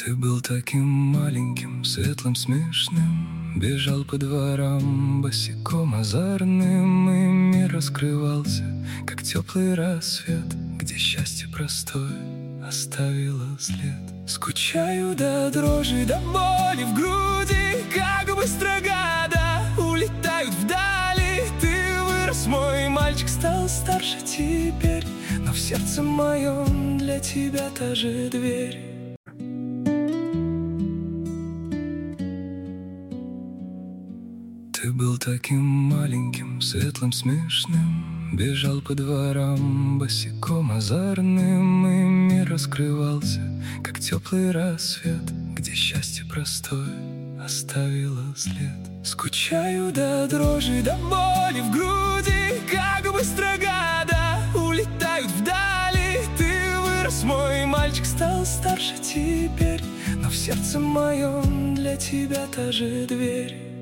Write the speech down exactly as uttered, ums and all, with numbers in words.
Ты был таким маленьким, светлым, смешным, бежал по дворам босиком озорным, и мир раскрывался, как теплый рассвет, где счастье простое оставило след. Скучаю до дрожи, до боли в груди, как быстро года улетают вдали. Ты вырос, мой мальчик, стал старше теперь, но в сердце моем для тебя та же дверь. Ты был таким маленьким, светлым, смешным, бежал по дворам босиком озорным, и мир раскрывался, как теплый рассвет, где счастье простое оставило след. Скучаю до дрожи, до боли в груди, как быстро года улетают вдали. Ты вырос, мой мальчик, стал старше теперь, но в сердце моем для тебя та же дверь.